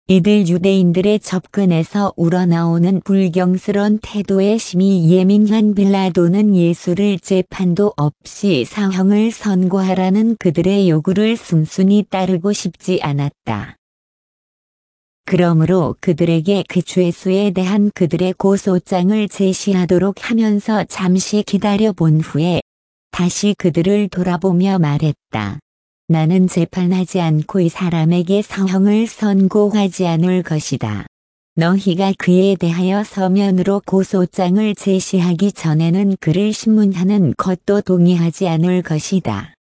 이들 유대인들의 접근에서 우러나오는 불경스런 태도에 심히 예민한 빌라도는 예수를 재판도 없이 사형을 선고하라는 그들의 요구를 순순히 따르고 싶지 않았다. 그러므로 그들에게 그 죄수에 대한 그들의 고소장을 제시하도록 하면서 잠시 기다려 본 후에 다시 그들을 돌아보며 말했다. 나는 재판하지 않고 이 사람에게 사형을 선고하지 않을 것이다. 너희가 그에 대하여 서면으로 고소장을 제시하기 전에는 그를 신문하는 것도 동의하지 않을 것이다.